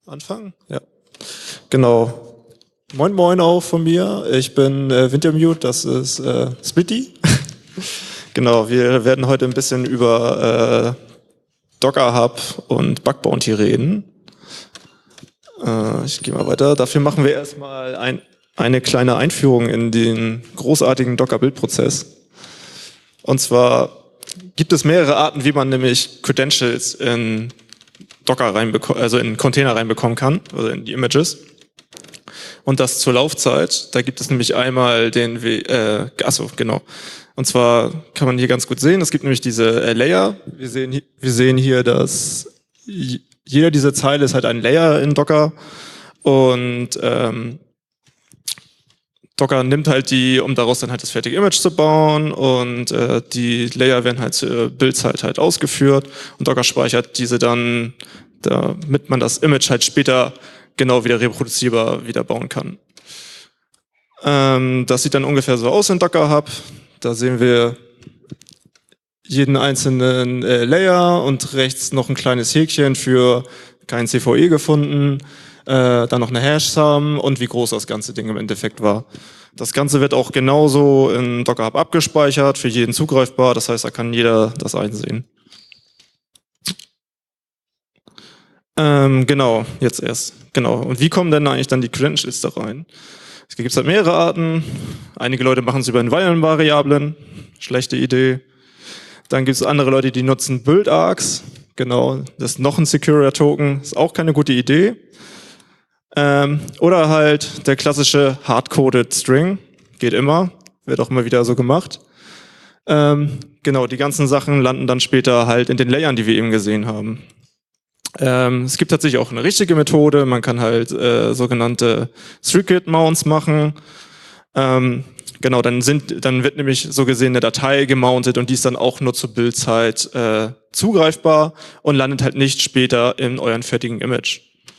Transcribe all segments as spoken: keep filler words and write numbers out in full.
Anfangen? Ja. Genau. Moin Moin auch von mir. Ich bin äh, Wintermute, das ist äh, Splitty. Genau, wir werden heute ein bisschen über äh, Docker Hub und Bug Bounty reden. Äh, ich gehe mal weiter. Dafür machen wir erstmal ein, eine kleine Einführung in den großartigen Docker-Build-Prozess. Und zwar gibt es mehrere Arten, wie man nämlich Credentials in Docker reinbekommen, also in Container reinbekommen kann, also in die Images. Und das zur Laufzeit. Da gibt es nämlich einmal den, äh, achso, genau. Und zwar kann man hier ganz gut sehen, es gibt nämlich diese äh, Layer. Wir sehen, wir sehen hier, dass jeder dieser Zeile ist halt ein Layer in Docker. Und ähm, Docker nimmt halt die, um daraus dann halt das fertige Image zu bauen, und äh, die Layer werden halt zur Bildzeit halt ausgeführt, und Docker speichert diese dann, damit man das Image halt später genau wieder reproduzierbar wieder bauen kann. Ähm, das sieht dann ungefähr so aus in Docker Hub. Da sehen wir jeden einzelnen äh, Layer und rechts noch ein kleines Häkchen für kein C V E gefunden. Äh, dann noch eine Hash-Sum und wie groß das ganze Ding im Endeffekt war. Das Ganze wird auch genauso in Docker Hub abgespeichert, für jeden zugreifbar. Das heißt, da kann jeder das einsehen. Ähm, genau, jetzt erst. Genau. Und wie kommen denn eigentlich dann die Credentials da rein? Es gibt halt mehrere Arten. Einige Leute machen es über Environment-Variablen. Schlechte Idee. Dann gibt es andere Leute, die nutzen Build-Args. Genau, das ist noch ein Secure-Token. Ist auch keine gute Idee. Ähm, oder halt der klassische Hard-Coded String. Geht immer. Wird auch immer wieder so gemacht. Ähm, genau, die ganzen Sachen landen dann später halt in den Layern, die wir eben gesehen haben. Ähm, es gibt tatsächlich auch eine richtige Methode. Man kann halt äh, sogenannte Circuit-Mounts machen. Ähm, genau, dann sind, dann wird nämlich so gesehen eine Datei gemountet, und die ist dann auch nur zur Bildzeit äh, zugreifbar und landet halt nicht später in euren fertigen Image.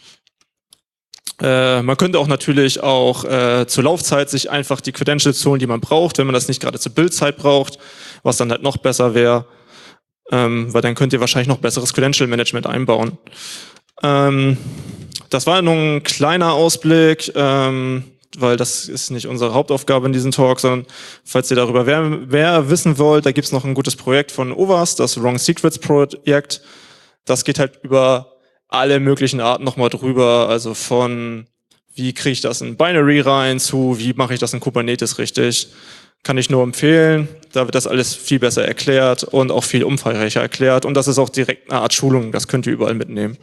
Äh, man könnte auch natürlich auch äh, zur Laufzeit sich einfach die Credentials holen, die man braucht, wenn man das nicht gerade zur Bildzeit braucht, was dann halt noch besser wäre, ähm, weil dann könnt ihr wahrscheinlich noch besseres Credential Management einbauen. Ähm, das war nur ein kleiner Ausblick, ähm, weil das ist nicht unsere Hauptaufgabe in diesem Talk, sondern falls ihr darüber mehr, mehr wissen wollt, da gibt's noch ein gutes Projekt von O W A S, das Wrong Secrets Projekt. Das geht halt über alle möglichen Arten nochmal drüber, also von wie kriege ich das in Binary rein zu wie mache ich das in Kubernetes richtig. Kann ich nur empfehlen, da wird das alles viel besser erklärt und auch viel umfangreicher erklärt, und das ist auch direkt eine Art Schulung, das könnt ihr überall mitnehmen.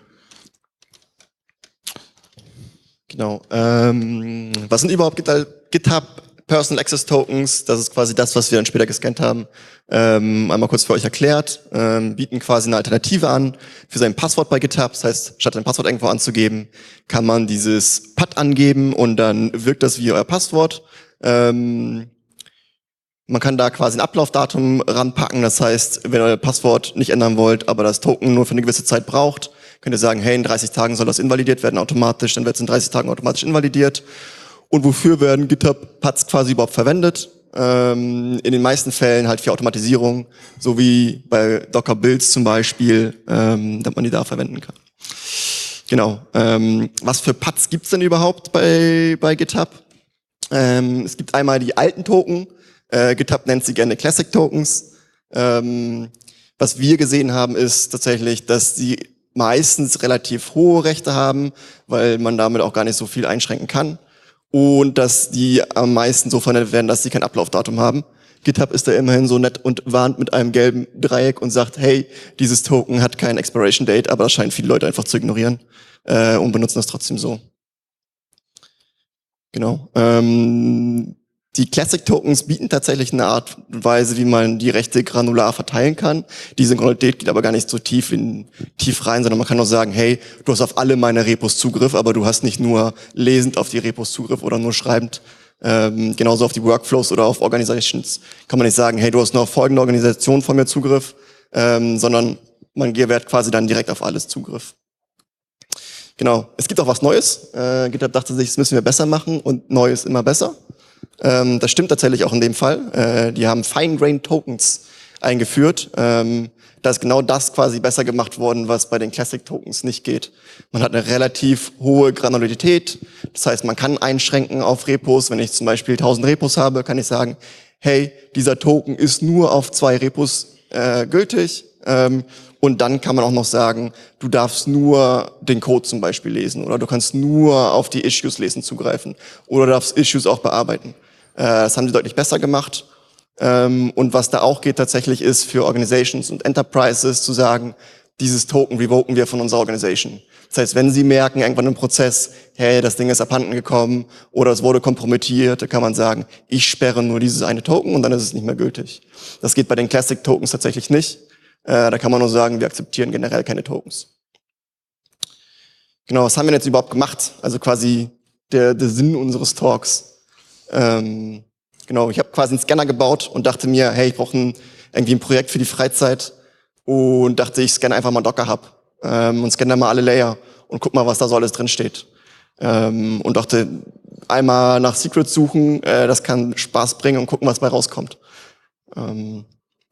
Genau. Ähm, was sind überhaupt GitHub Personal Access Tokens? Das ist quasi das, was wir dann später gescannt haben. Ähm, einmal kurz für euch erklärt. Ähm, bieten quasi eine Alternative an für sein Passwort bei GitHub. Das heißt, statt ein Passwort irgendwo anzugeben, kann man dieses P A D angeben, und dann wirkt das wie euer Passwort. Ähm, man kann da quasi ein Ablaufdatum ranpacken. Das heißt, wenn ihr euer Passwort nicht ändern wollt, aber das Token nur für eine gewisse Zeit braucht, könnt ihr sagen, hey, in dreißig Tagen soll das invalidiert werden automatisch, dann wird es in dreißig Tagen automatisch invalidiert. Und wofür werden GitHub P A Ds quasi überhaupt verwendet? Ähm, in den meisten Fällen halt für Automatisierung, so wie bei Docker Builds zum Beispiel, ähm, damit man die da verwenden kann. Genau. Ähm, was für P A Ds gibt's denn überhaupt bei, bei GitHub? Ähm, es gibt einmal die alten Token. Äh, GitHub nennt sie gerne Classic Tokens. Ähm, was wir gesehen haben, ist tatsächlich, dass die meistens relativ hohe Rechte haben, weil man damit auch gar nicht so viel einschränken kann. Und dass die am meisten so verwendet werden, dass sie kein Ablaufdatum haben. GitHub ist da immerhin so nett und warnt mit einem gelben Dreieck und sagt, hey, dieses Token hat kein Expiration Date, aber das scheinen viele Leute einfach zu ignorieren äh, und benutzen das trotzdem so. Genau. Ähm, die Classic Tokens bieten tatsächlich eine Art und Weise, wie man die Rechte granular verteilen kann. Die Synchronität geht aber gar nicht so tief in tief rein, sondern man kann nur sagen, hey, du hast auf alle meine Repos Zugriff, aber du hast nicht nur lesend auf die Repos Zugriff oder nur schreibend. Ähm, genauso auf die Workflows oder auf Organizations kann man nicht sagen, hey, du hast nur auf folgende Organisation von mir Zugriff, ähm, sondern man gewährt quasi dann direkt auf alles Zugriff. Genau. Es gibt auch was Neues. Äh, GitHub dachte sich, das müssen wir besser machen, und neu ist immer besser. Ähm, das stimmt tatsächlich auch in dem Fall. Äh, die haben Fine-Grained Tokens eingeführt. Ähm, da ist genau das quasi besser gemacht worden, was bei den Classic Tokens nicht geht. Man hat eine relativ hohe Granularität. Das heißt, man kann einschränken auf Repos. Wenn ich zum Beispiel tausend Repos habe, kann ich sagen, hey, dieser Token ist nur auf zwei Repos äh, gültig. Ähm, und dann kann man auch noch sagen, du darfst nur den Code zum Beispiel lesen oder du kannst nur auf die Issues lesen zugreifen oder du darfst Issues auch bearbeiten. Äh, das haben sie deutlich besser gemacht. Ähm, und was da auch geht tatsächlich ist für Organizations und Enterprises zu sagen, dieses Token revoken wir von unserer Organisation. Das heißt, wenn sie merken irgendwann im Prozess, hey, das Ding ist abhanden gekommen oder es wurde kompromittiert, dann kann man sagen, ich sperre nur dieses eine Token und dann ist es nicht mehr gültig. Das geht bei den Classic Tokens tatsächlich nicht. Äh, da kann man nur sagen, wir akzeptieren generell keine Tokens. Genau, was haben wir jetzt überhaupt gemacht? Also quasi der, der Sinn unseres Talks. Ähm, genau, ich habe quasi einen Scanner gebaut und dachte mir, hey, ich brauche ein, irgendwie ein Projekt für die Freizeit und dachte, ich scanne einfach mal Docker Hub ähm, und scanne mal alle Layer und guck mal, was da so alles drin steht. Ähm, und dachte, einmal nach Secrets suchen, äh, das kann Spaß bringen und gucken, was bei rauskommt. Ähm,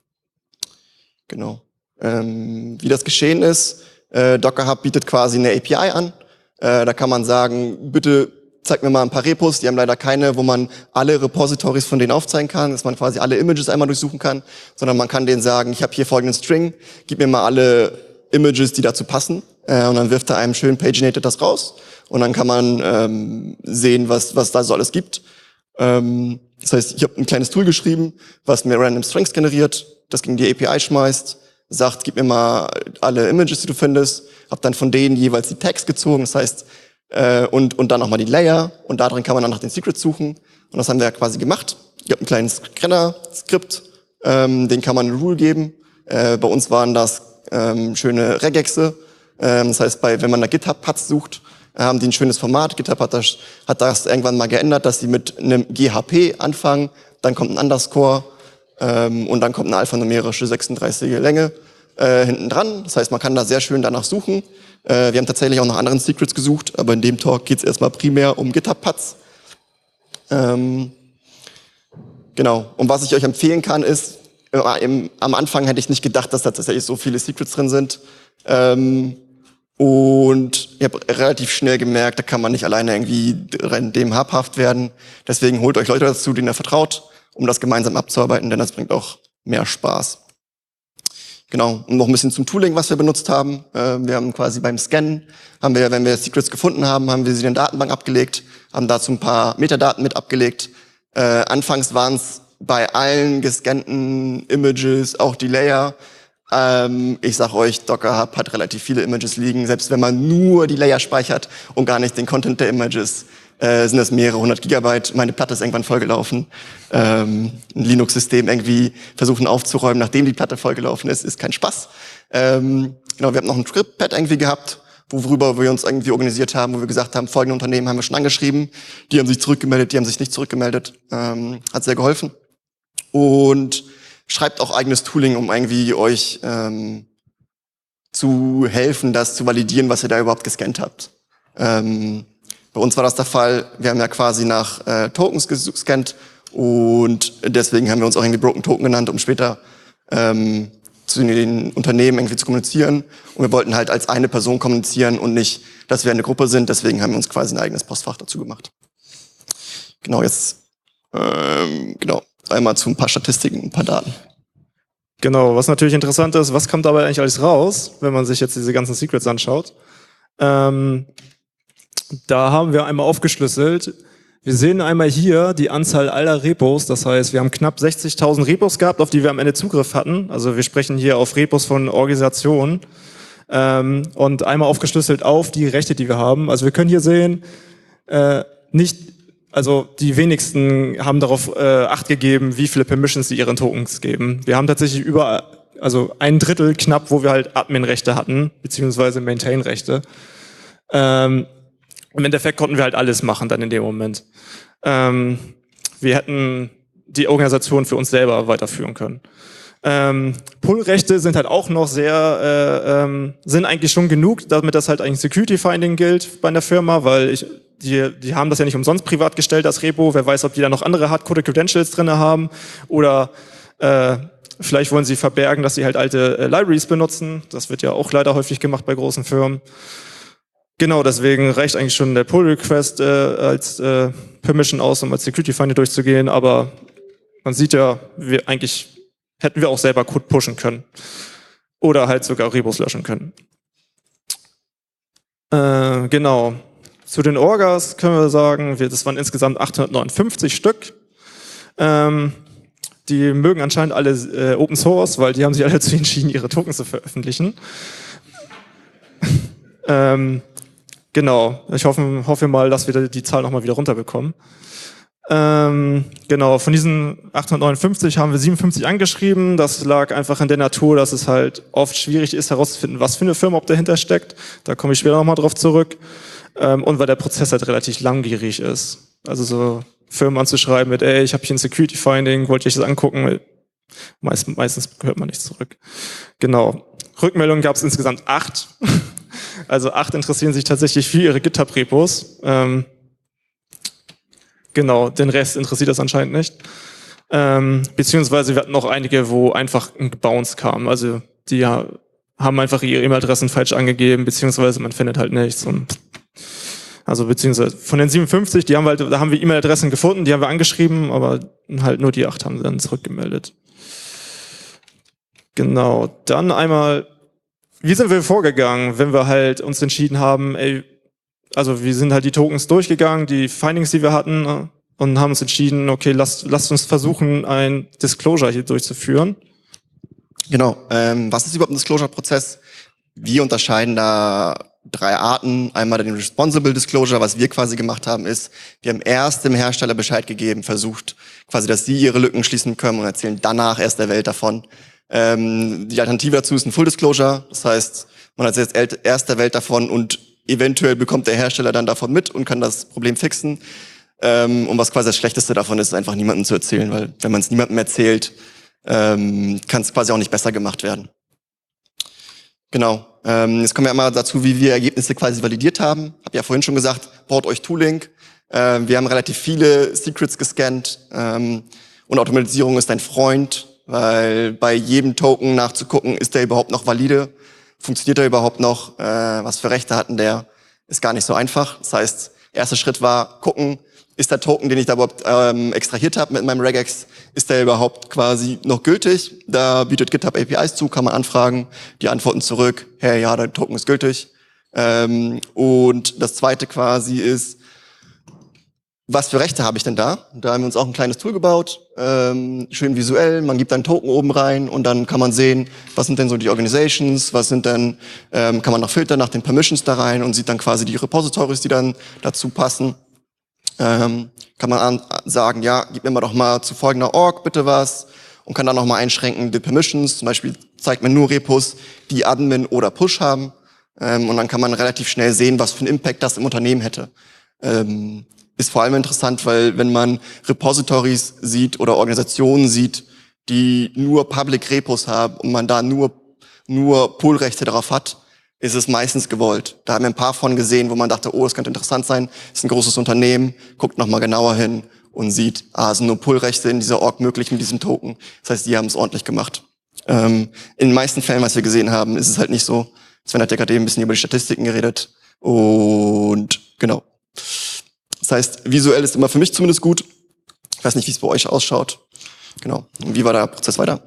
Genau. Ähm, wie das geschehen ist, äh, Docker Hub bietet quasi eine A P I an. Äh, da kann man sagen, bitte zeig mir mal ein paar Repos. Die haben leider keine, wo man alle Repositories von denen aufzeigen kann, dass man quasi alle Images einmal durchsuchen kann, sondern man kann denen sagen, ich habe hier folgenden String, gib mir mal alle Images, die dazu passen. Äh, und dann wirft er einem schön paginated das raus. Und dann kann man ähm, sehen, was, was da so alles gibt. Ähm, das heißt, ich habe ein kleines Tool geschrieben, was mir random Strings generiert, das gegen die A P I schmeißt, sagt, gib mir mal alle Images, die du findest, hab dann von denen jeweils die Tags gezogen, das heißt, äh, und, und dann nochmal die Layer, und darin kann man dann nach den Secrets suchen, und das haben wir ja quasi gemacht. Ich habe ein kleines Scanner-Skript, ähm, den kann man eine Rule geben, äh, bei uns waren das ähm, schöne Regexe, ähm, das heißt, bei, wenn man nach GitHub-Patz sucht, haben die ein schönes Format, GitHub hat das, hat das irgendwann mal geändert, dass sie mit einem G H P anfangen, dann kommt ein Underscore, Ähm, und dann kommt eine alphanumerische sechsunddreißige Länge äh, hinten dran. Das heißt, man kann da sehr schön danach suchen. Äh, wir haben tatsächlich auch nach anderen Secrets gesucht, aber in dem Talk geht es erstmal primär um GitHub-Patz. Ähm, genau. Und was ich euch empfehlen kann, ist, äh, im, am Anfang hätte ich nicht gedacht, dass da tatsächlich so viele Secrets drin sind. Ähm, und ich habe relativ schnell gemerkt, da kann man nicht alleine irgendwie dem habhaft werden. Deswegen holt euch Leute dazu, denen ihr vertraut, um das gemeinsam abzuarbeiten, denn das bringt auch mehr Spaß. Genau, und noch ein bisschen zum Tooling, was wir benutzt haben. Äh, wir haben quasi beim Scannen, haben wir, wenn wir Secrets gefunden haben, haben wir sie in der Datenbank abgelegt, haben dazu ein paar Metadaten mit abgelegt. Äh, anfangs waren es bei allen gescannten Images auch die Layer. Ähm, ich sag euch, Docker Hub hat relativ viele Images liegen, selbst wenn man nur die Layer speichert und gar nicht den Content der Images. Äh, sind das mehrere hundert Gigabyte. Meine Platte ist irgendwann vollgelaufen. Ähm, ein Linux-System irgendwie versuchen aufzuräumen, nachdem die Platte vollgelaufen ist, ist kein Spaß. Ähm, genau, wir haben noch ein Script-Pad irgendwie gehabt, worüber wir uns irgendwie organisiert haben, wo wir gesagt haben, folgende Unternehmen haben wir schon angeschrieben, die haben sich zurückgemeldet, die haben sich nicht zurückgemeldet. Ähm, hat sehr geholfen. Und schreibt auch eigenes Tooling, um irgendwie euch ähm, zu helfen, das zu validieren, was ihr da überhaupt gescannt habt. Ähm, Bei uns war das der Fall, wir haben ja quasi nach äh, Tokens gescannt und deswegen haben wir uns auch irgendwie Broken Token genannt, um später ähm, zu den Unternehmen irgendwie zu kommunizieren. Und wir wollten halt als eine Person kommunizieren und nicht, dass wir eine Gruppe sind, deswegen haben wir uns quasi ein eigenes Postfach dazu gemacht. Genau, jetzt ähm, genau einmal zu ein paar Statistiken, ein paar Daten. Genau, was natürlich interessant ist, was kommt dabei eigentlich alles raus, wenn man sich jetzt diese ganzen Secrets anschaut. Ähm, Da haben wir einmal aufgeschlüsselt. Wir sehen einmal hier die Anzahl aller Repos. Das heißt, wir haben knapp sechzigtausend Repos gehabt, auf die wir am Ende Zugriff hatten. Also wir sprechen hier auf Repos von Organisationen. Ähm, und einmal aufgeschlüsselt auf die Rechte, die wir haben. Also wir können hier sehen, äh, nicht, also die wenigsten haben darauf äh, Acht gegeben, wie viele Permissions sie ihren Tokens geben. Wir haben tatsächlich über, also ein Drittel knapp, wo wir halt Admin-Rechte hatten, beziehungsweise Maintain-Rechte. Ähm, Im Endeffekt konnten wir halt alles machen dann in dem Moment. Ähm, wir hätten die Organisation für uns selber weiterführen können. Ähm, Pull-Rechte sind halt auch noch sehr, äh, ähm, sind eigentlich schon genug, damit das halt eigentlich Security-Finding gilt bei einer Firma, weil ich, die, die haben das ja nicht umsonst privat gestellt, das Repo. Wer weiß, ob die da noch andere Hardcoded Credentials drinne haben oder äh, Vielleicht wollen sie verbergen, dass sie halt alte äh, Libraries benutzen. Das wird ja auch leider häufig gemacht bei großen Firmen. Genau, deswegen reicht eigentlich schon der Pull-Request äh, als äh, Permission aus, um als Security-Finder durchzugehen. Aber man sieht ja, wir eigentlich hätten wir auch selber Code pushen können. Oder halt sogar Repos löschen können. Äh, genau. Zu den Orgas können wir sagen, wir, das waren insgesamt achthundertneunundfünfzig Stück. Ähm, die mögen anscheinend alle äh, Open Source, weil die haben sich alle dazu entschieden, ihre Tokens zu veröffentlichen. ähm, genau. Ich hoffe, hoffe mal, dass wir die Zahl nochmal wieder runterbekommen. Ähm, genau, von diesen achthundertneunundfünfzig haben wir siebenundfünfzig angeschrieben. Das lag einfach in der Natur, dass es halt oft schwierig ist herauszufinden, was für eine Firma ob dahinter steckt. Da komme ich später nochmal drauf zurück. Ähm, und weil der Prozess halt relativ langwierig ist. Also so Firmen anzuschreiben mit, ey, ich habe hier ein Security Finding, wollte ich das angucken? Meist, meistens hört man nichts zurück. Genau. Rückmeldungen gab es insgesamt acht. Also acht interessieren sich tatsächlich für ihre GitHub-Repos. Ähm, Genau, den Rest interessiert das anscheinend nicht. Ähm, beziehungsweise wir hatten noch einige, wo einfach ein Bounce kam. Also die ja, haben einfach ihre E-Mail-Adressen falsch angegeben, beziehungsweise man findet halt nichts. Und also beziehungsweise von den siebenundfünfzig, die haben wir halt, da haben wir E-Mail-Adressen gefunden, die haben wir angeschrieben, aber halt nur die acht haben dann zurückgemeldet. Genau, dann einmal, wie sind wir vorgegangen, wenn wir halt uns entschieden haben, ey, also wir sind halt die Tokens durchgegangen, die Findings, die wir hatten, und haben uns entschieden, okay, lasst, lasst uns versuchen, ein Disclosure hier durchzuführen. Genau. Ähm, was ist überhaupt ein Disclosure-Prozess? Wir unterscheiden da drei Arten. Einmal den Responsible Disclosure. Was wir quasi gemacht haben, ist, wir haben erst dem Hersteller Bescheid gegeben, versucht quasi, dass sie ihre Lücken schließen können und erzählen danach erst der Welt davon. Ähm, die Alternative dazu ist ein Full Disclosure. Das heißt, man erzählt erst der Welt davon und eventuell bekommt der Hersteller dann davon mit und kann das Problem fixen. Ähm, und was quasi das Schlechteste davon ist, ist einfach niemandem zu erzählen, weil wenn man es niemandem erzählt, ähm, kann es quasi auch nicht besser gemacht werden. Genau. Ähm, jetzt kommen wir einmal dazu, wie wir Ergebnisse quasi validiert haben. Hab ja vorhin schon gesagt, baut euch Tooling. Ähm, wir haben relativ viele Secrets gescannt ähm, und Automatisierung ist ein Freund, weil bei jedem Token nachzugucken, ist der überhaupt noch valide? Funktioniert er überhaupt noch? Äh, was für Rechte hatten der? Ist gar nicht so einfach. Das heißt, erster Schritt war gucken, ist der Token, den ich da überhaupt ähm, extrahiert habe mit meinem Regex, ist der überhaupt quasi noch gültig? Da bietet GitHub A P Is zu, kann man anfragen, die antworten zurück, hey, ja, der Token ist gültig. Ähm, und das zweite quasi ist, was für Rechte habe ich denn da? Da haben wir uns auch ein kleines Tool gebaut, ähm, schön visuell, man gibt einen Token oben rein und dann kann man sehen, was sind denn so die Organizations, was sind denn, ähm, kann man noch filtern nach den Permissions da rein und sieht dann quasi die Repositories, die dann dazu passen. Ähm, kann man an, sagen, ja, gib mir mal doch mal zu folgender Org bitte was und kann dann noch mal einschränken die Permissions, zum Beispiel zeigt mir nur Repos, die Admin oder Push haben ähm, und dann kann man relativ schnell sehen, was für einen Impact das im Unternehmen hätte. Ähm, Ist vor allem interessant, weil wenn man Repositories sieht oder Organisationen sieht, die nur Public Repos haben und man da nur nur Pull-Rechte darauf hat, ist es meistens gewollt. Da haben wir ein paar von gesehen, wo man dachte, oh, das könnte interessant sein, ist ein großes Unternehmen, guckt nochmal genauer hin und sieht, ah, es sind nur Pull-Rechte in dieser Org möglich mit diesem Token. Das heißt, die haben es ordentlich gemacht. Ähm, in den meisten Fällen, was wir gesehen haben, ist es halt nicht so. Sven hat ja gerade eben ein bisschen über die Statistiken geredet und genau. Das heißt, visuell ist immer für mich zumindest gut. Ich weiß nicht, wie es bei euch ausschaut. Genau. Und wie war der Prozess weiter?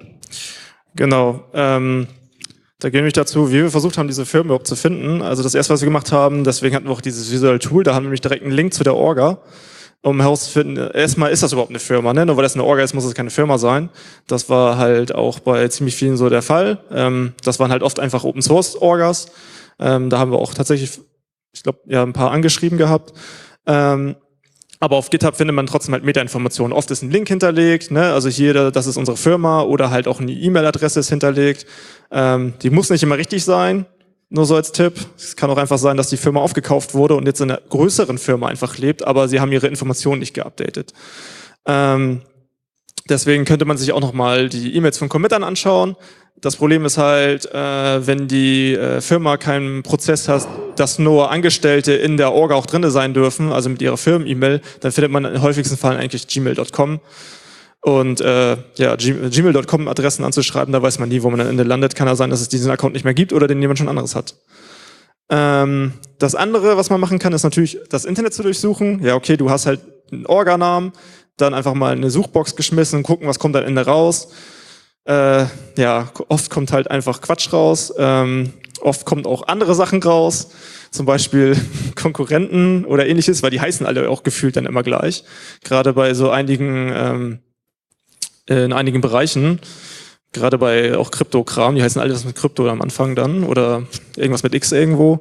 Genau. Ähm, da gehen wir dazu, wie wir versucht haben, diese Firmen überhaupt zu finden. Also das erste, was wir gemacht haben, deswegen hatten wir auch dieses Visual Tool, da haben wir nämlich direkt einen Link zu der Orga, um herauszufinden, erstmal ist das überhaupt eine Firma, ne? Nur weil das eine Orga ist, muss es keine Firma sein. Das war halt auch bei ziemlich vielen so der Fall. Ähm, das waren halt oft einfach Open Source Orgas. Ähm, da haben wir auch tatsächlich, ich glaube, ja, ein paar angeschrieben gehabt. Ähm, aber auf GitHub findet man trotzdem halt Metainformationen. Oft ist ein Link hinterlegt, ne? Also hier, das ist unsere Firma oder halt auch eine E-Mail-Adresse ist hinterlegt. Ähm, die muss nicht immer richtig sein, nur so als Tipp. Es kann auch einfach sein, dass die Firma aufgekauft wurde und jetzt in einer größeren Firma einfach lebt, aber sie haben ihre Informationen nicht geupdatet. Ähm, deswegen könnte man sich auch nochmal die E-Mails von Committern anschauen. Das Problem ist halt, äh, wenn die äh, Firma keinen Prozess hat, dass nur Angestellte in der Orga auch drinne sein dürfen, also mit ihrer Firmen-E-Mail, dann findet man in den häufigsten Fällen eigentlich gmail Punkt com. Und äh, ja, gmail Punkt com Adressen anzuschreiben, da weiß man nie, wo man am Ende landet. Kann ja sein, dass es diesen Account nicht mehr gibt oder den jemand schon anderes hat. Ähm, das andere, was man machen kann, ist natürlich das Internet zu durchsuchen. Ja, okay, du hast halt einen Organamen, dann einfach mal eine Suchbox geschmissen, gucken, was kommt am Ende raus. Äh, ja, oft kommt halt einfach Quatsch raus. Ähm, oft kommt auch andere Sachen raus. Zum Beispiel Konkurrenten oder ähnliches, weil die heißen alle auch gefühlt dann immer gleich. Gerade bei so einigen, ähm, in einigen Bereichen. Gerade bei auch Kryptokram, die heißen alles mit Krypto am Anfang dann oder irgendwas mit X irgendwo.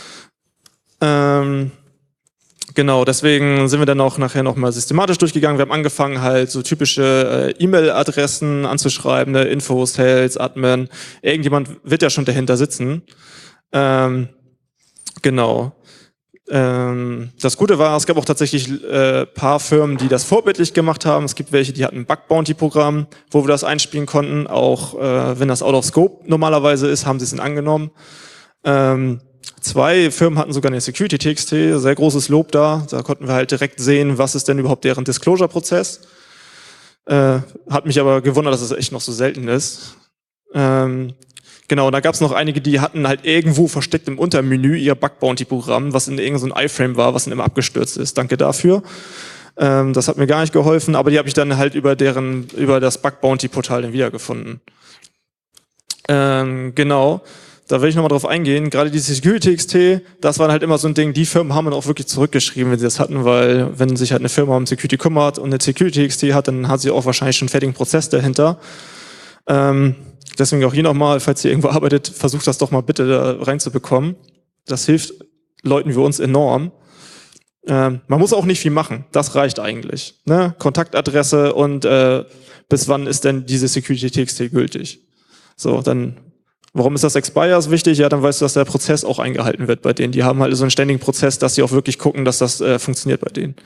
Ähm, genau, deswegen sind wir dann auch nachher nochmal systematisch durchgegangen. Wir haben angefangen halt so typische äh, E-Mail-Adressen anzuschreiben, ne? Info, Sales, Admin. Irgendjemand wird ja schon dahinter sitzen. Ähm, genau. Ähm, das Gute war, es gab auch tatsächlich äh, paar Firmen, die das vorbildlich gemacht haben. Es gibt welche, die hatten ein Bug-Bounty-Programm, wo wir das einspielen konnten. Auch äh, wenn das out of scope normalerweise ist, haben sie es dann angenommen. Ähm, zwei Firmen hatten sogar eine Security-T X T, sehr großes Lob da. Da konnten wir halt direkt sehen, was ist denn überhaupt deren Disclosure-Prozess. Äh, hat mich aber gewundert, dass es echt noch so selten ist. Ähm, Genau, da gab es noch einige, die hatten halt irgendwo versteckt im Untermenü ihr Bug-Bounty-Programm, was in irgendein so iFrame war, was dann immer abgestürzt ist. Danke dafür. Ähm, das hat mir gar nicht geholfen, aber die habe ich dann halt über deren, über das Bug-Bounty-Portal dann wiedergefunden. Ähm, genau, da will ich nochmal drauf eingehen. Gerade die Security-T X T, das war halt immer so ein Ding, die Firmen haben dann auch wirklich zurückgeschrieben, wenn sie das hatten, weil wenn sich halt eine Firma um Security kümmert und eine Security-T X T hat, dann hat sie auch wahrscheinlich schon einen fertigen Prozess dahinter. Ähm, Deswegen auch hier nochmal, falls ihr irgendwo arbeitet, versucht das doch mal bitte da reinzubekommen. Das hilft Leuten wie uns enorm. Ähm, man muss auch nicht viel machen, das reicht eigentlich. Ne? Kontaktadresse und äh, bis wann ist denn diese Security-T X T gültig? So, dann, warum ist das Expires wichtig? Ja, dann weißt du, dass der Prozess auch eingehalten wird bei denen. Die haben halt so einen ständigen Prozess, dass sie auch wirklich gucken, dass das äh, funktioniert bei denen.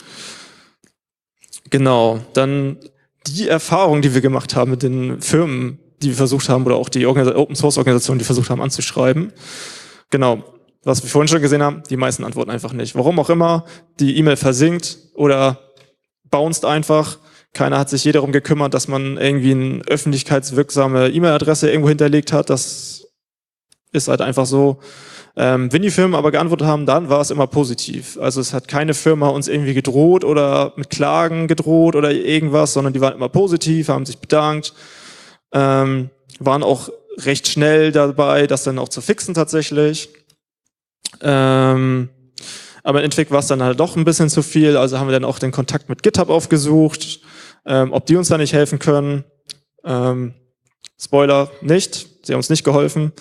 Genau, dann die Erfahrung, die wir gemacht haben mit den Firmen, die wir versucht haben, oder auch die Open-Source-Organisationen, die versucht haben anzuschreiben. Genau, was wir vorhin schon gesehen haben, die meisten antworten einfach nicht. Warum auch immer, die E-Mail versinkt oder bounced einfach. Keiner hat sich je darum gekümmert, dass man irgendwie eine öffentlichkeitswirksame E-Mail-Adresse irgendwo hinterlegt hat. Das ist halt einfach so. Ähm, wenn die Firmen aber geantwortet haben, dann war es immer positiv. Also es hat keine Firma uns irgendwie gedroht oder mit Klagen gedroht oder irgendwas, sondern die waren immer positiv, haben sich bedankt. Ähm, waren auch recht schnell dabei, das dann auch zu fixen tatsächlich. Ähm, aber im Endeffekt war es dann halt doch ein bisschen zu viel, also haben wir dann auch den Kontakt mit GitHub aufgesucht, ähm, ob die uns da nicht helfen können. Ähm, Spoiler, nicht, sie haben uns nicht geholfen.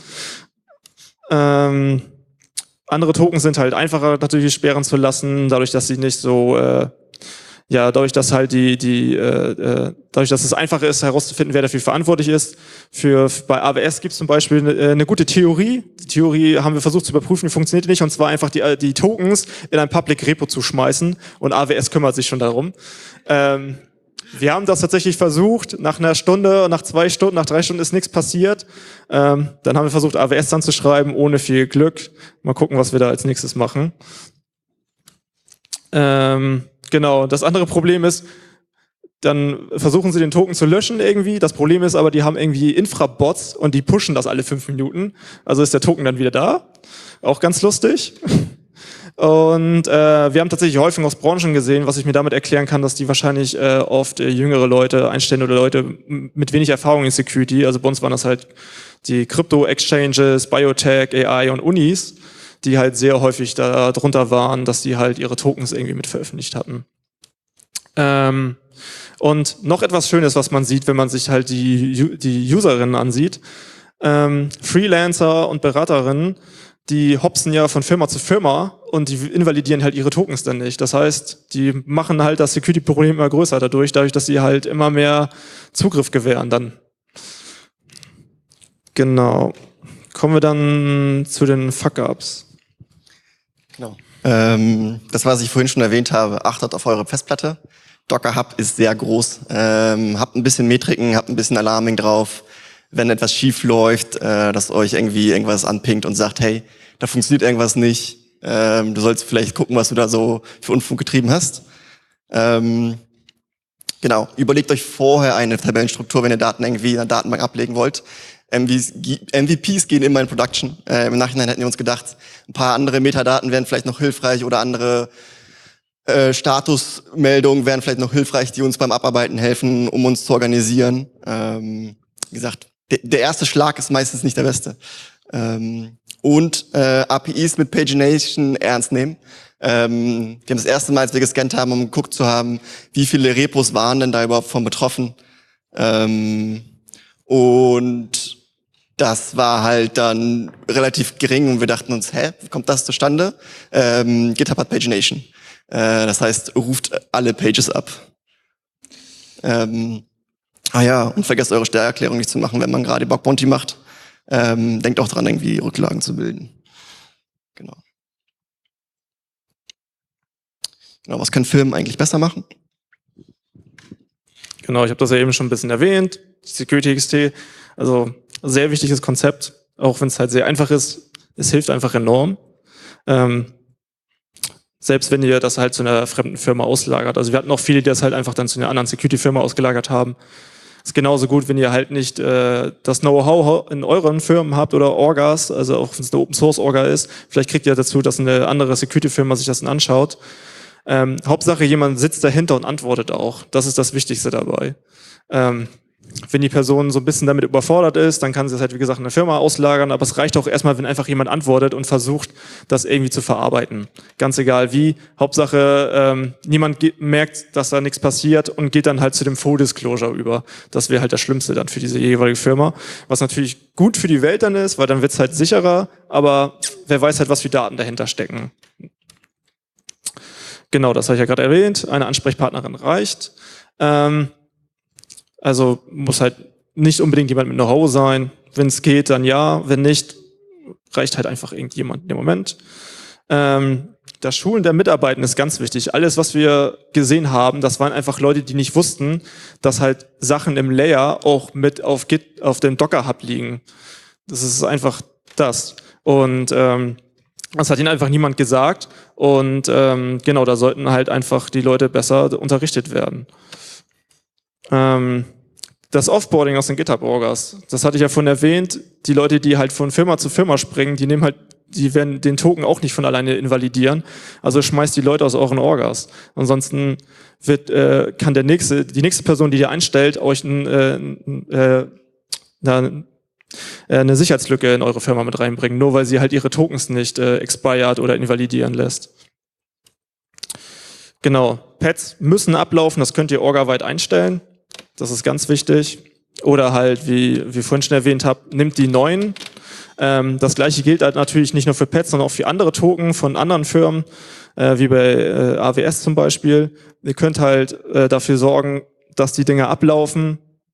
Ähm, andere Tokens sind halt einfacher natürlich sperren zu lassen, dadurch, dass sie nicht so... Äh, Ja, dadurch, dass halt die, die, äh, dadurch, dass es einfacher ist, herauszufinden, wer dafür verantwortlich ist. Für bei A W S gibt es zum Beispiel eine, eine gute Theorie. Die Theorie haben wir versucht zu überprüfen, die funktioniert nicht, und zwar einfach die, die Tokens in ein Public Repo zu schmeißen, und A W S kümmert sich schon darum. Ähm, wir haben das tatsächlich versucht. Nach einer Stunde, nach zwei Stunden, nach drei Stunden ist nichts passiert. Ähm, dann haben wir versucht, A W S dann zu schreiben, ohne viel Glück. Mal gucken, was wir da als nächstes machen. Ähm, Genau, das andere Problem ist, dann versuchen sie den Token zu löschen irgendwie. Das Problem ist aber, die haben irgendwie Infra-Bots und die pushen das alle fünf Minuten. Also ist der Token dann wieder da. Auch ganz lustig. Und äh, wir haben tatsächlich häufig aus Branchen gesehen, was ich mir damit erklären kann, dass die wahrscheinlich äh, oft äh, jüngere Leute einstellen oder Leute mit wenig Erfahrung in Security. Also bei uns waren das halt die Crypto-Exchanges, Biotech, A I und Unis, die halt sehr häufig da drunter waren, dass die halt ihre Tokens irgendwie mit veröffentlicht hatten. Ähm, und noch etwas Schönes, was man sieht, wenn man sich halt die, die Userinnen ansieht. Ähm, Freelancer und Beraterinnen, die hopsen ja von Firma zu Firma und die invalidieren halt ihre Tokens dann nicht. Das heißt, die machen halt das Security-Problem immer größer dadurch, dadurch, dass sie halt immer mehr Zugriff gewähren dann. Genau. Kommen wir dann zu den Fuck-Ups. Genau. Ähm, das, was ich vorhin schon erwähnt habe, achtet auf eure Festplatte. Docker Hub ist sehr groß. Ähm, habt ein bisschen Metriken, habt ein bisschen Alarming drauf. Wenn etwas schief läuft, äh, dass euch irgendwie irgendwas anpingt und sagt, hey, da funktioniert irgendwas nicht. Ähm, du sollst vielleicht gucken, was du da so für Unfug getrieben hast. Ähm, Genau, überlegt euch vorher eine Tabellenstruktur, wenn ihr Daten irgendwie in der Datenbank ablegen wollt. M V Ps gehen immer in Production. Äh, Im Nachhinein hätten wir uns gedacht, ein paar andere Metadaten wären vielleicht noch hilfreich oder andere äh, Statusmeldungen wären vielleicht noch hilfreich, die uns beim Abarbeiten helfen, um uns zu organisieren. Ähm, wie gesagt, de der erste Schlag ist meistens nicht der beste. Ähm, und äh, A P Is mit Pagination ernst nehmen. Ähm, wir haben das erste Mal, als wir gescannt haben, um geguckt zu haben, wie viele Repos waren denn da überhaupt von betroffen. Ähm, und das war halt dann relativ gering und wir dachten uns, hä, wie kommt das zustande? Ähm, GitHub hat Pagination. Äh, das heißt, ruft alle Pages ab. Ähm, ah ja, und vergesst eure Steuererklärung nicht zu machen, wenn man gerade Bug Bounty macht. Ähm, denkt auch dran, irgendwie Rücklagen zu bilden. Genau. Genau, was können Firmen eigentlich besser machen? Genau, ich habe das ja eben schon ein bisschen erwähnt. Security X T, also sehr wichtiges Konzept, auch wenn es halt sehr einfach ist. Es hilft einfach enorm. Ähm, selbst wenn ihr das halt zu einer fremden Firma auslagert. Also wir hatten auch viele, die das halt einfach dann zu einer anderen Security-Firma ausgelagert haben. Ist genauso gut, wenn ihr halt nicht äh, das Know-how in euren Firmen habt oder Orgas, also auch wenn es eine Open-Source-Orga ist. Vielleicht kriegt ihr dazu, dass eine andere Security-Firma sich das dann anschaut. Ähm, Hauptsache, jemand sitzt dahinter und antwortet auch. Das ist das Wichtigste dabei. Ähm, wenn die Person so ein bisschen damit überfordert ist, dann kann sie es halt, wie gesagt, in der Firma auslagern, aber es reicht auch erstmal, wenn einfach jemand antwortet und versucht, das irgendwie zu verarbeiten. Ganz egal wie. Hauptsache, ähm, niemand merkt, dass da nichts passiert und geht dann halt zu dem Full Disclosure über. Das wäre halt das Schlimmste dann für diese jeweilige Firma. Was natürlich gut für die Welt dann ist, weil dann wird es halt sicherer, aber wer weiß halt, was für Daten dahinter stecken. Genau, das habe ich ja gerade erwähnt. Eine Ansprechpartnerin reicht. Ähm, also muss halt nicht unbedingt jemand mit Know-how sein. Wenn es geht, dann ja. Wenn nicht, reicht halt einfach irgendjemand in dem Moment. Ähm, das Schulen der Mitarbeitenden ist ganz wichtig. Alles, was wir gesehen haben, das waren einfach Leute, die nicht wussten, dass halt Sachen im Layer auch mit auf Git, auf dem Docker-Hub liegen. Das ist einfach das. Und ähm, das hat ihnen einfach niemand gesagt. Und ähm, genau, da sollten halt einfach die Leute besser unterrichtet werden. Ähm, das Offboarding aus den GitHub-Orgas, das hatte ich ja vorhin erwähnt. Die Leute, die halt von Firma zu Firma springen, die nehmen halt, die werden den Token auch nicht von alleine invalidieren. Also schmeißt die Leute aus euren Orgas. Ansonsten wird, äh, kann der nächste, die nächste Person, die ihr einstellt, euch ein, äh, äh, eine, eine Sicherheitslücke in eure Firma mit reinbringen, nur weil sie halt ihre Tokens nicht äh, expired oder invalidieren lässt. Genau, Pads müssen ablaufen, das könnt ihr orgaweit einstellen. Das ist ganz wichtig. Oder halt, wie wie vorhin schon erwähnt habe, nimmt die neuen. Ähm, das gleiche gilt halt natürlich nicht nur für Pads, sondern auch für andere Token von anderen Firmen, äh, wie bei äh, A W S zum Beispiel. Ihr könnt halt äh, dafür sorgen, dass die Dinge ablaufen.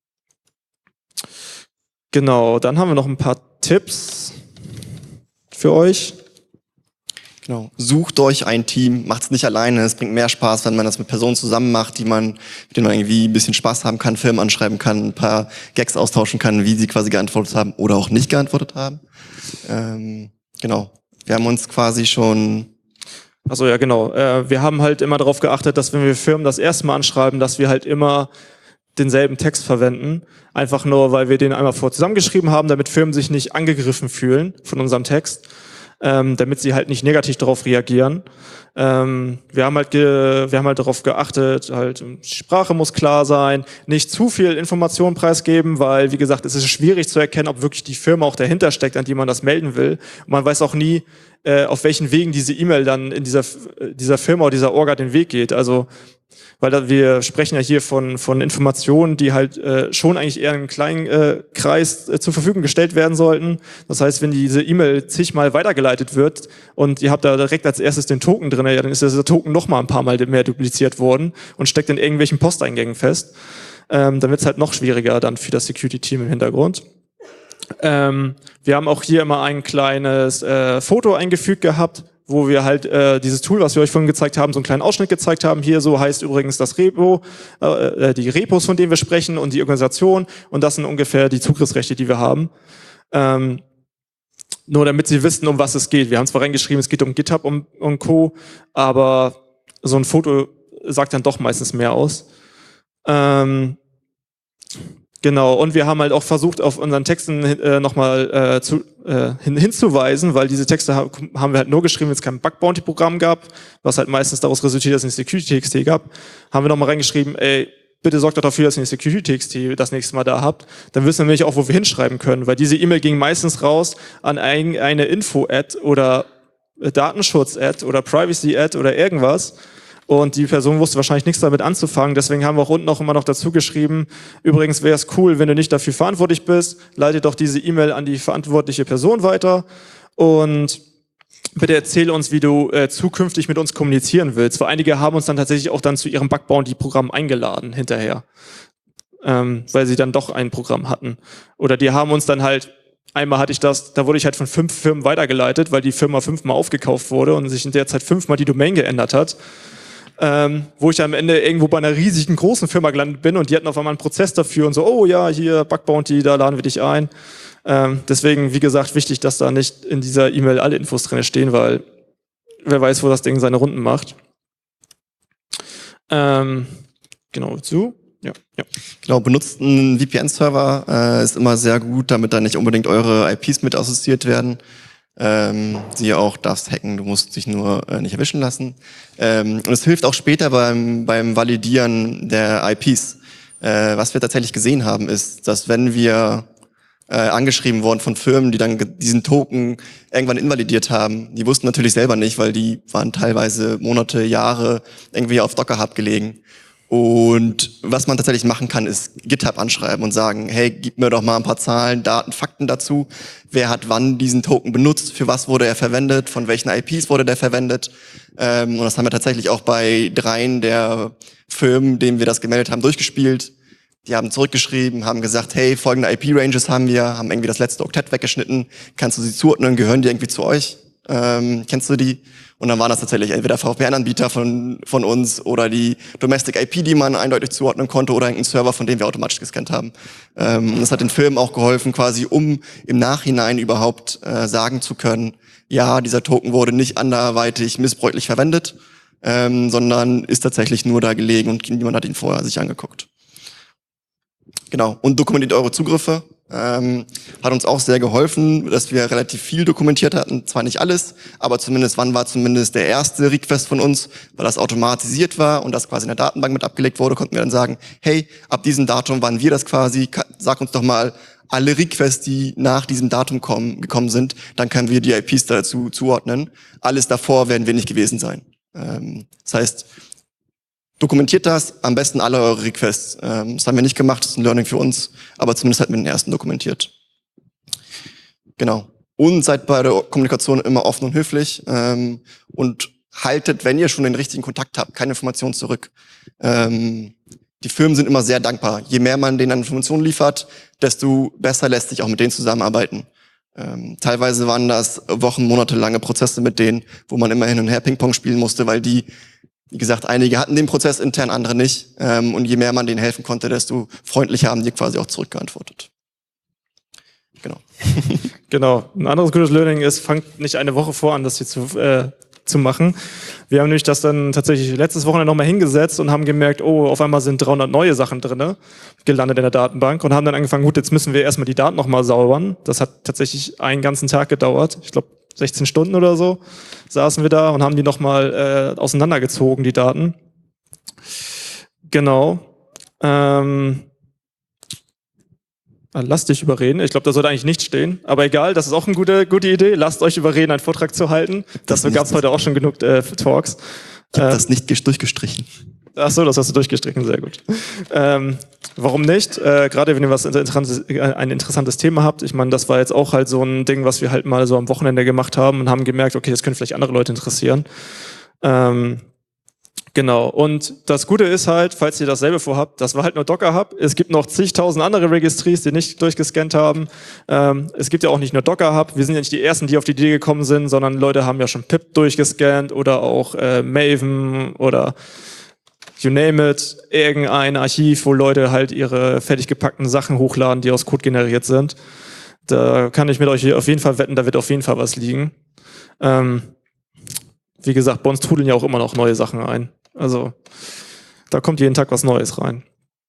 Genau, dann haben wir noch ein paar Tipps für euch. Genau. Sucht euch ein Team, macht's nicht alleine. Es bringt mehr Spaß, wenn man das mit Personen zusammen macht, die man, mit denen man irgendwie ein bisschen Spaß haben kann, Firmen anschreiben kann, ein paar Gags austauschen kann, wie sie quasi geantwortet haben oder auch nicht geantwortet haben. Ähm, genau. Wir haben uns quasi schon... Also ja, genau. Äh, wir haben halt immer darauf geachtet, dass wenn wir Firmen das erste Mal anschreiben, dass wir halt immer denselben Text verwenden. Einfach nur, weil wir den einmal vor zusammengeschrieben haben, damit Firmen sich nicht angegriffen fühlen von unserem Text. Ähm, damit sie halt nicht negativ darauf reagieren. Ähm, wir haben halt ge wir haben halt darauf geachtet, halt Sprache muss klar sein, nicht zu viel Information preisgeben, weil wie gesagt, es ist schwierig zu erkennen, ob wirklich die Firma auch dahinter steckt, an die man das melden will. Und man weiß auch nie, äh, auf welchen Wegen diese E-Mail dann in dieser dieser Firma oder dieser Orga den Weg geht. Also weil da, wir sprechen ja hier von von Informationen, die halt äh, schon eigentlich eher in einem kleinen äh, Kreis äh, zur Verfügung gestellt werden sollten. Das heißt, wenn diese E-Mail zigmal weitergeleitet wird und ihr habt da direkt als erstes den Token drin, ja, dann ist dieser Token noch mal ein paar Mal mehr dupliziert worden und steckt in irgendwelchen Posteingängen fest. Ähm, dann wird es halt noch schwieriger dann für das Security-Team im Hintergrund. Ähm, wir haben auch hier immer ein kleines äh, Foto eingefügt gehabt, wo wir halt äh, dieses Tool, was wir euch vorhin gezeigt haben, so einen kleinen Ausschnitt gezeigt haben. Hier so heißt übrigens das Repo, äh, die Repos, von denen wir sprechen und die Organisation. Und das sind ungefähr die Zugriffsrechte, die wir haben. Ähm, nur damit Sie wissen, um was es geht. Wir haben zwar reingeschrieben, es geht um GitHub und, und Co., aber so ein Foto sagt dann doch meistens mehr aus. Ähm, genau, und wir haben halt auch versucht, auf unseren Texten äh, nochmal äh, zu, äh, hin, hinzuweisen, weil diese Texte ha haben wir halt nur geschrieben, wenn es kein Bug-Bounty-Programm gab, was halt meistens daraus resultiert, dass es eine Security-T X T gab, haben wir nochmal reingeschrieben, ey, bitte sorgt doch dafür, dass ihr eine Security-T X T das nächste Mal da habt. Dann wissen wir nämlich auch, wo wir hinschreiben können, weil diese E-Mail ging meistens raus an ein, eine Info-Ad oder Datenschutz-Ad oder Privacy-Ad oder irgendwas. Und die Person wusste wahrscheinlich nichts damit anzufangen. Deswegen haben wir auch unten auch immer noch dazu geschrieben, übrigens wäre es cool, wenn du nicht dafür verantwortlich bist, leite doch diese E-Mail an die verantwortliche Person weiter und bitte erzähle uns, wie du äh, zukünftig mit uns kommunizieren willst. Weil einige haben uns dann tatsächlich auch dann zu ihrem Bug-Bounty-Programm eingeladen hinterher, ähm, weil sie dann doch ein Programm hatten. Oder die haben uns dann halt, einmal hatte ich das, da wurde ich halt von fünf Firmen weitergeleitet, weil die Firma fünfmal aufgekauft wurde und sich in der Zeit fünfmal die Domain geändert hat. Ähm, wo ich am Ende irgendwo bei einer riesigen großen Firma gelandet bin und die hatten auf einmal einen Prozess dafür und so, oh ja, hier Bug Bounty, da laden wir dich ein. Ähm, deswegen, wie gesagt, wichtig, dass da nicht in dieser E-Mail alle Infos drin stehen, weil wer weiß, wo das Ding seine Runden macht. Ähm, genau, zu. Ja, ja. Genau, benutzt einen V P N-Server, äh, ist immer sehr gut, damit da nicht unbedingt eure I Ps mit assoziiert werden. Ähm, siehe auch, darfst hacken, du musst dich nur äh, nicht erwischen lassen. Ähm, und es hilft auch später beim, beim Validieren der I Ps. Äh, was wir tatsächlich gesehen haben, ist, dass wenn wir äh, angeschrieben wurden von Firmen, die dann diesen Token irgendwann invalidiert haben, die wussten natürlich selber nicht, weil die waren teilweise Monate, Jahre irgendwie auf Docker Hub gelegen. Und was man tatsächlich machen kann, ist GitHub anschreiben und sagen, hey, gib mir doch mal ein paar Zahlen, Daten, Fakten dazu. Wer hat wann diesen Token benutzt? Für was wurde er verwendet? Von welchen I Ps wurde der verwendet? Ähm, und das haben wir tatsächlich auch bei dreien der Firmen, denen wir das gemeldet haben, durchgespielt. Die haben zurückgeschrieben, haben gesagt, hey, folgende I P-Ranges haben wir, haben irgendwie das letzte Oktett weggeschnitten. Kannst du sie zuordnen? Gehören die irgendwie zu euch? Ähm, kennst du die? Und dann waren das tatsächlich entweder V P N-Anbieter von von uns oder die Domestic I P, die man eindeutig zuordnen konnte, oder irgendein Server, von dem wir automatisch gescannt haben. Ähm, und das hat den Firmen auch geholfen, quasi um im Nachhinein überhaupt äh, sagen zu können, ja, dieser Token wurde nicht anderweitig missbräuchlich verwendet, ähm, sondern ist tatsächlich nur da gelegen und niemand hat ihn vorher sich angeguckt. Genau. Und dokumentiert eure Zugriffe. Ähm, hat uns auch sehr geholfen, dass wir relativ viel dokumentiert hatten. Zwar nicht alles, aber zumindest wann war zumindest der erste Request von uns, weil das automatisiert war und das quasi in der Datenbank mit abgelegt wurde, konnten wir dann sagen, hey, ab diesem Datum waren wir das quasi, sag uns doch mal alle Requests, die nach diesem Datum kommen, gekommen sind, dann können wir die I Ps dazu zuordnen. Alles davor werden wir nicht gewesen sein. Ähm, das heißt, dokumentiert das, am besten alle eure Requests. Ähm, das haben wir nicht gemacht, das ist ein Learning für uns, aber zumindest hatten wir den ersten dokumentiert. Genau. Und seid bei der Kommunikation immer offen und höflich ähm, und haltet, wenn ihr schon den richtigen Kontakt habt, keine Informationen zurück. Ähm, die Firmen sind immer sehr dankbar. Je mehr man denen an Informationen liefert, desto besser lässt sich auch mit denen zusammenarbeiten. Ähm, teilweise waren das Wochen, Monate lange Prozesse mit denen, wo man immer hin und her Ping-Pong spielen musste, weil die, wie gesagt, einige hatten den Prozess intern, andere nicht. Ähm, und je mehr man denen helfen konnte, desto freundlicher haben die quasi auch zurückgeantwortet. Genau. Genau. Ein anderes gutes Learning ist, fangt nicht eine Woche vor an, das hier zu, äh, zu machen. Wir haben nämlich das dann tatsächlich letztes Wochenende nochmal hingesetzt und haben gemerkt, oh, auf einmal sind dreihundert neue Sachen drinne, gelandet in der Datenbank und haben dann angefangen, gut, jetzt müssen wir erstmal die Daten nochmal saubern. Das hat tatsächlich einen ganzen Tag gedauert. Ich glaube, sechzehn Stunden oder so saßen wir da und haben die nochmal äh, auseinandergezogen, die Daten. Genau. Ähm, lasst dich überreden. Ich glaube, da sollte eigentlich nichts stehen. Aber egal, das ist auch eine gute, gute Idee. Lasst euch überreden, einen Vortrag zu halten. Dafür gab es heute auch schon genug äh, Talks. Ich habe äh, das nicht durchgestrichen. Ach so, das hast du durchgestrichen, sehr gut. Ähm, warum nicht? Äh, gerade wenn ihr was interessantes, ein interessantes Thema habt. Ich meine, das war jetzt auch halt so ein Ding, was wir halt mal so am Wochenende gemacht haben und haben gemerkt, okay, das könnte vielleicht andere Leute interessieren. Ähm, genau. Und das Gute ist halt, falls ihr dasselbe vorhabt, das war halt nur Docker Hub. Es gibt noch zigtausend andere Registries, die nicht durchgescannt haben. Ähm, es gibt ja auch nicht nur Docker Hub. Wir sind ja nicht die Ersten, die auf die Idee gekommen sind, sondern Leute haben ja schon Pip durchgescannt oder auch äh, Maven oder you name it, irgendein Archiv, wo Leute halt ihre fertig gepackten Sachen hochladen, die aus Code generiert sind. Da kann ich mit euch auf jeden Fall wetten, da wird auf jeden Fall was liegen. Ähm, wie gesagt, bei uns trudeln ja auch immer noch neue Sachen ein. Also da kommt jeden Tag was Neues rein.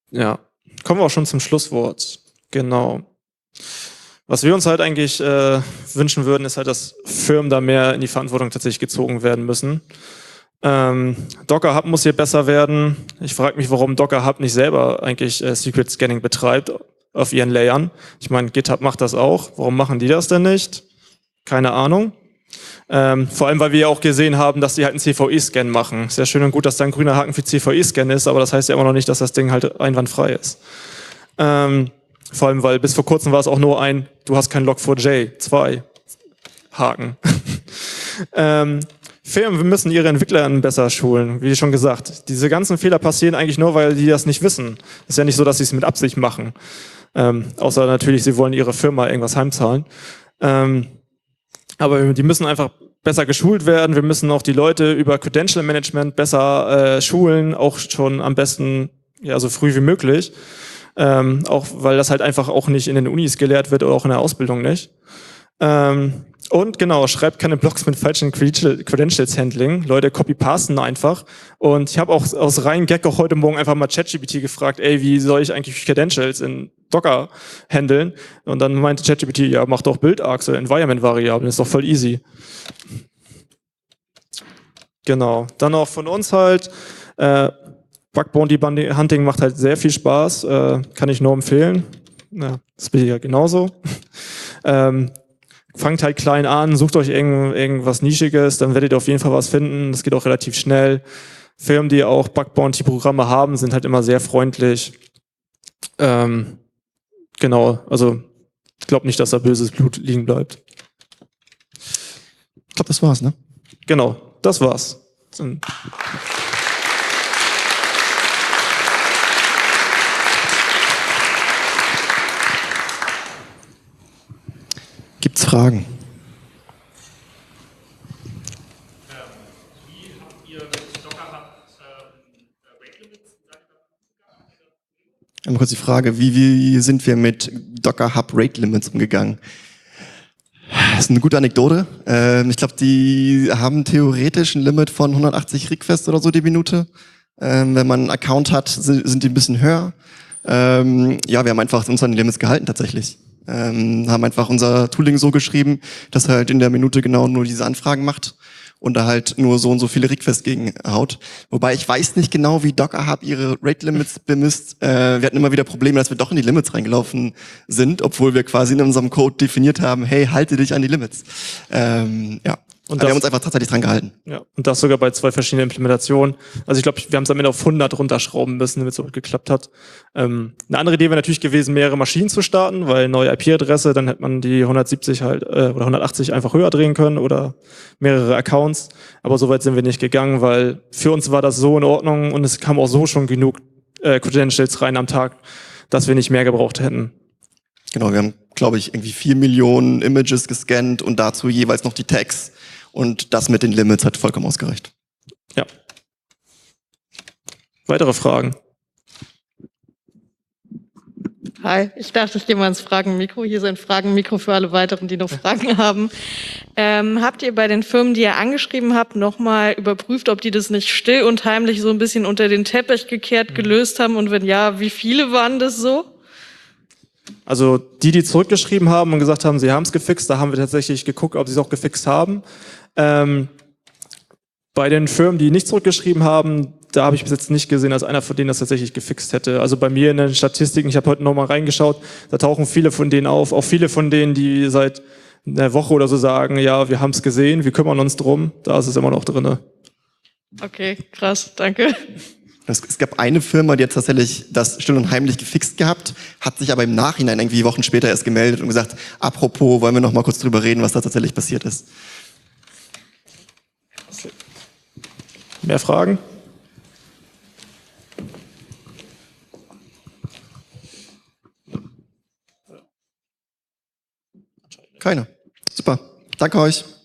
Ja, kommen wir auch schon zum Schlusswort. Genau. Was wir uns halt eigentlich äh, wünschen würden, ist halt, dass Firmen da mehr in die Verantwortung tatsächlich gezogen werden müssen. Ähm, Docker Hub muss hier besser werden. Ich frage mich, warum Docker Hub nicht selber eigentlich äh, Secret Scanning betreibt auf ihren Layern. Ich meine, GitHub macht das auch. Warum machen die das denn nicht? Keine Ahnung. Ähm, vor allem, weil wir ja auch gesehen haben, dass die halt einen C V E-Scan machen. Sehr schön und gut, dass da ein grüner Haken für C V E-Scan ist, aber das heißt ja immer noch nicht, dass das Ding halt einwandfrei ist. Ähm, vor allem, weil bis vor kurzem war es auch nur ein, du hast kein Log vier j zwei Haken. ähm, Firmen müssen ihre Entwickler besser schulen, wie schon gesagt. Diese ganzen Fehler passieren eigentlich nur, weil die das nicht wissen. Es ist ja nicht so, dass sie es mit Absicht machen. Ähm, außer natürlich, sie wollen ihre Firma irgendwas heimzahlen. Ähm, aber die müssen einfach besser geschult werden. Wir müssen auch die Leute über Credential Management besser äh, schulen, auch schon am besten ja so früh wie möglich. Ähm, auch weil das halt einfach auch nicht in den Unis gelehrt wird oder auch in der Ausbildung nicht. Ähm, und genau, schreibt keine Blogs mit falschen Credentials Handling. Leute, copy-pasten einfach. Und ich habe auch aus rein Gag auch heute Morgen einfach mal ChatGPT gefragt, ey, wie soll ich eigentlich Credentials in Docker handeln? Und dann meinte ChatGPT, ja, mach doch Build-Arcs oder Environment-Variablen, ist doch voll easy. Genau, dann auch von uns halt, äh, Bug Bounty Hunting macht halt sehr viel Spaß, äh, kann ich nur empfehlen. Ja, das bin ich ja genauso. ähm, Fangt halt klein an, sucht euch irgend, irgendwas Nischiges, dann werdet ihr auf jeden Fall was finden. Das geht auch relativ schnell. Firmen, die auch Bug Bounty Programme haben, sind halt immer sehr freundlich. Ähm, genau, also ich glaube nicht, dass da böses Blut liegen bleibt. Ich glaube, das war's, ne? Genau, das war's. Gibt's Fragen? Wie habt ihr mit Docker Hub Rate Limits? Einmal kurz die Frage, wie, wie sind wir mit Docker Hub Rate Limits umgegangen? Das ist eine gute Anekdote. Ähm, ich glaube, die haben theoretisch ein Limit von hundertachtzig Requests oder so die Minute. Ähm, wenn man einen Account hat, sind, sind die ein bisschen höher. Ähm, ja, wir haben einfach uns an die Limits gehalten tatsächlich. Ähm, haben einfach unser Tooling so geschrieben, dass er halt in der Minute genau nur diese Anfragen macht und da halt nur so und so viele Requests gegenhaut. Wobei ich weiß nicht genau, wie Docker Hub ihre Rate Limits bemisst. Äh, wir hatten immer wieder Probleme, dass wir doch in die Limits reingelaufen sind, obwohl wir quasi in unserem Code definiert haben, hey, halte dich an die Limits. Ähm, ja. Und wir haben uns einfach tatsächlich dran gehalten. Ja, und das sogar bei zwei verschiedenen Implementationen. Also ich glaube, wir haben es am Ende auf hundert runterschrauben müssen, damit es so geklappt hat. Ähm, eine andere Idee wäre natürlich gewesen, mehrere Maschinen zu starten, weil neue I P-Adresse, dann hätte man die hundertsiebzig halt äh, oder hundertachtzig einfach höher drehen können oder mehrere Accounts. Aber so weit sind wir nicht gegangen, weil für uns war das so in Ordnung und es kam auch so schon genug äh, Credentials rein am Tag, dass wir nicht mehr gebraucht hätten. Genau, wir haben, glaube ich, irgendwie vier Millionen Images gescannt und dazu jeweils noch die Tags. Und das mit den Limits hat vollkommen ausgereicht. Ja. Weitere Fragen? Hi, ich dachte, ich gehe mal ins Fragenmikro. Hier sind Fragenmikro für alle weiteren, die noch Fragen haben. Ähm, habt ihr bei den Firmen, die ihr angeschrieben habt, nochmal überprüft, ob die das nicht still und heimlich so ein bisschen unter den Teppich gekehrt gelöst haben? Und wenn ja, wie viele waren das so? Also die, die zurückgeschrieben haben und gesagt haben, sie haben es gefixt, da haben wir tatsächlich geguckt, ob sie es auch gefixt haben. Ähm, bei den Firmen, die nicht zurückgeschrieben haben, da habe ich bis jetzt nicht gesehen, dass einer von denen das tatsächlich gefixt hätte. Also bei mir in den Statistiken, ich habe heute nochmal reingeschaut, da tauchen viele von denen auf, auch viele von denen, die seit einer Woche oder so sagen, ja, wir haben es gesehen, wir kümmern uns drum, da ist es immer noch drinne. Okay, krass, danke. Es, es gab eine Firma, die hat tatsächlich das still und heimlich gefixt gehabt, hat sich aber im Nachhinein irgendwie Wochen später erst gemeldet und gesagt, apropos, wollen wir noch mal kurz drüber reden, was da tatsächlich passiert ist. Mehr Fragen? Keine. Super. Danke euch.